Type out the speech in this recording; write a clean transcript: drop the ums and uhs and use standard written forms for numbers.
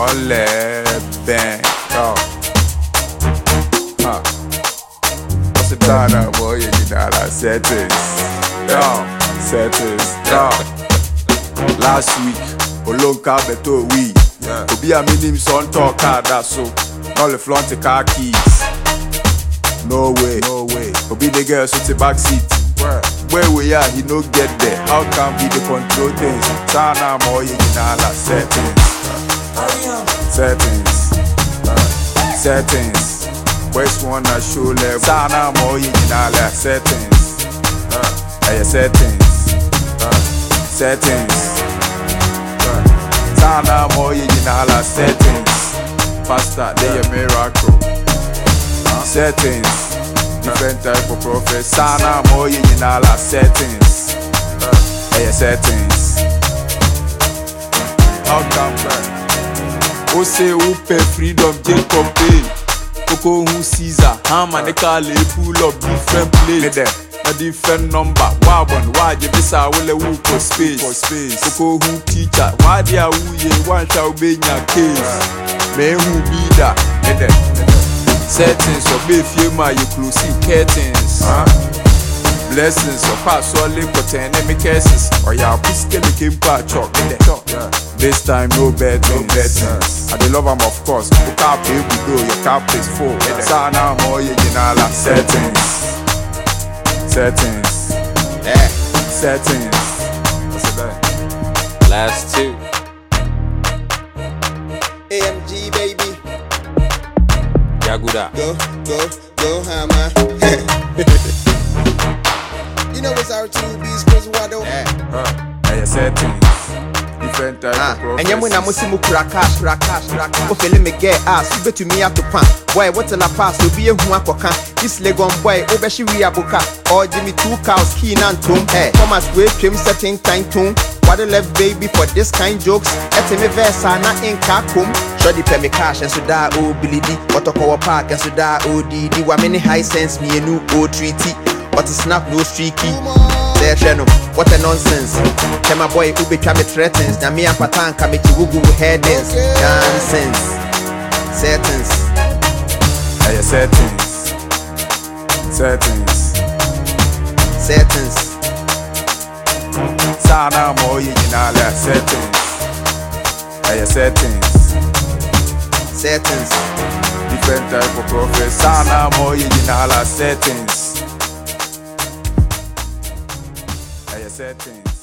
Ole bang. Yo. What's the data boy? You got settings. Yo. Settings. Yo. Last week, Olonka beto we. Obi a minim son talk that so. All the flaunt the car keys. No way. Obi the girl so the back seat. Where we are, he no get there. How can we the control things? Sana mo you know la settings. Settings. West one na show level. Sana mo you know la settings. Settings. Sana mo you know la settings. Faster, they a miracle. Settings. Different type of prophet. Sana mo you know la settings. Settings. How come that? Who say who pay freedom Jacob pay? Koko who Caesar. Ham and the car full of different places. A different number. Why you miss our will for space? Koko who teacher. Why they are who ye one shall be in your case? May who be that? Settings or be my you close curtains. Blessings or pass all link for 10 enemy cases. Or ya biscuit came part chalk. This time no bettings. I the love of course. You can't pay we go, your cap is full. Sana more you know la settings. Settings. What's it that? Last two. AMG baby. Yaguda. Go hammer. You know it's our 2B's cause what though? Settings. Different type of prophecies. And when I'm musimu crash. O fele me get ass, you bet to me at the pan. Boy, what till I pass, will be a huakokan. This legon boy, obeshi riaboka. Or Jimmy 2 cows, keen and tomb. Thomas Way, trim setting time tune. What a left baby for this kind jokes. Etime versa na in kakum. Shoddy pay me cash and so da o Billy D. Otokowa park and so da ODD. Wa many high sense me a new O treaty. But it's snap no streaky. What a nonsense. Tell my boy who be trying me threatens. Now me and Patan can make you woo headings. Nonsense. Settings. Sana mo you know la settings. Settings. Different type of prophet. Sana mo you know la settings. Settings.